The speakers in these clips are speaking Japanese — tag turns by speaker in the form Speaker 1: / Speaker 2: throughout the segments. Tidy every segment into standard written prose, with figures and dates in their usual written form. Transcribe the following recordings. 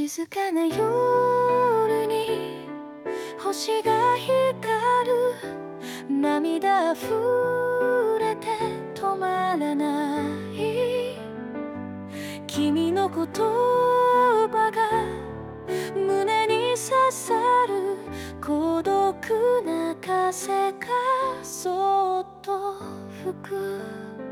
Speaker 1: 静かな夜に星が光る。涙溢れて止まらない。君の言葉が胸に刺さる。孤独な風がそっと吹く。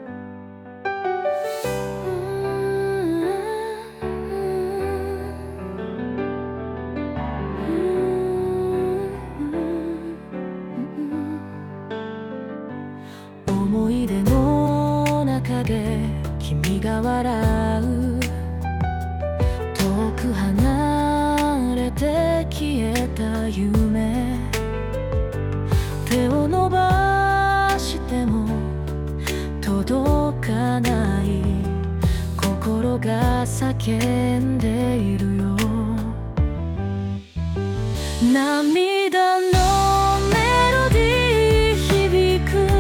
Speaker 1: 思い出の中で君が笑う。遠く離れて消えた夢。手を伸ばしても届かない。心が叫んでいるよ。涙のメロディー響く。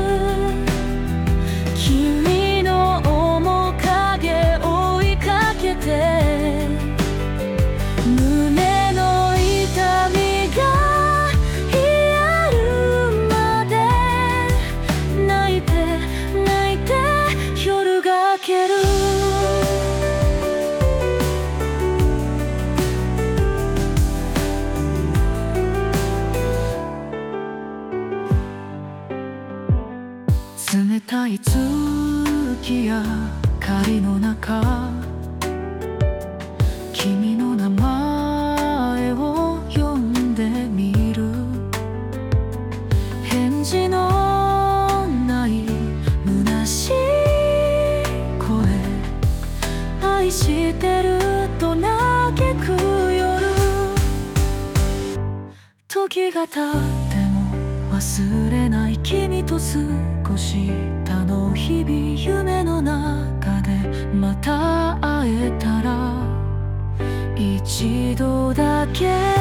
Speaker 1: 君の面影追いかけて。胸の痛みが癒るまで泣いて泣いて夜が明ける。冷たい月や光の中、君の名前を呼んでみる。返事のない虚しい声。愛してると嘆く夜。時が経っても忘れない君と過ごしたの日々。夢の中でまた会えたら一度だけ